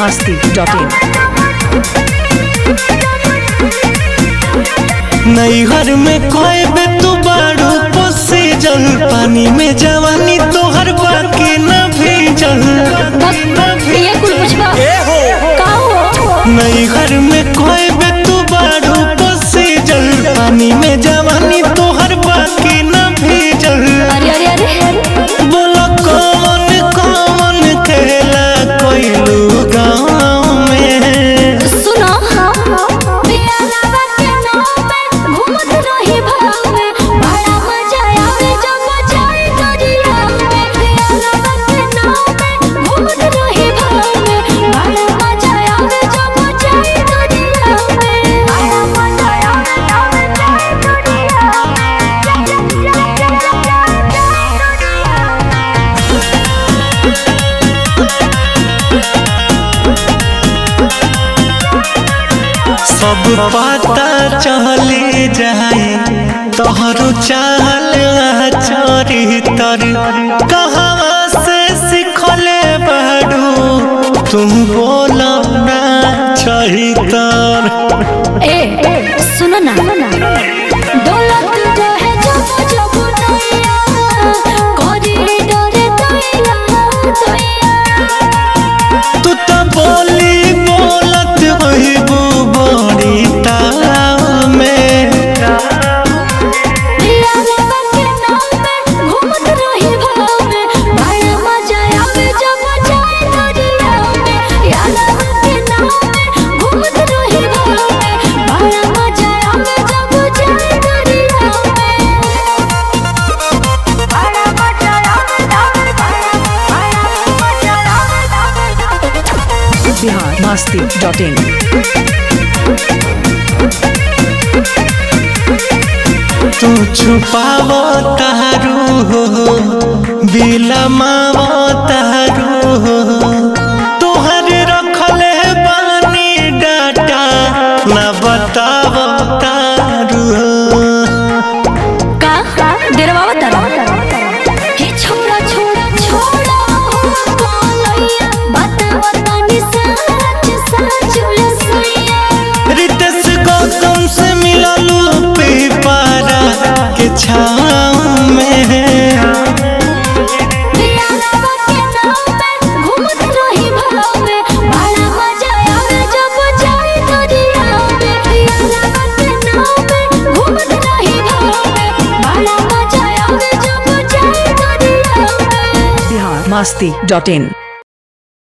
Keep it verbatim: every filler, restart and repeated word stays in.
मस्ती dot इन। नैहर में कोई बे तू बाड़ू पोसे जल पानी में जवानी तोहर बाकी न भेजल। नैहर में कोई बे तू बाड़ू पोसे जल पानी में जवानी तोहर बाकी न भेजल। बोलो कौन कौन खेला कोइलू गाँव में। सुनो सब पता चले जाए तोहरो चाल चरितर कहवा से सिखले बड़ू तुम बोलो ना चरितर। ए सुनो ना दौलत जो है जब जब नैया कोरी डरे दैया दैया। तू तो बोली बोलत होइबू बड़ी ताव में। दिया बाबा के नाम में घूमत रही भाव में बड़ा मजा आवे जब जाए दरिया में। याद के नाम में घूमत रही भाव में बड़ा मजा आवे जब जाए दरिया में। बड़ा मजा आवे बड़ा मजा आवे। Bihar Masti dot in. तू छुपावो तारू हो बिलमावो तारू हो तोहर रखले बानी डाटा ना बतावो तारू हो। का डेरवा तारा हे छोड़ा छोड़ा छोड़ा कलैया बात बतानी सच सच लसैया। रितेश गौतम से मिललू पेपारा के छाँव में। घूमत रही भाव में बड़ा मजा आवे जब जाए दरिया में। घूमत रही भाव में बड़ा मजा आवे जब जाए दरिया में। बिहार मस्ती डॉट इन।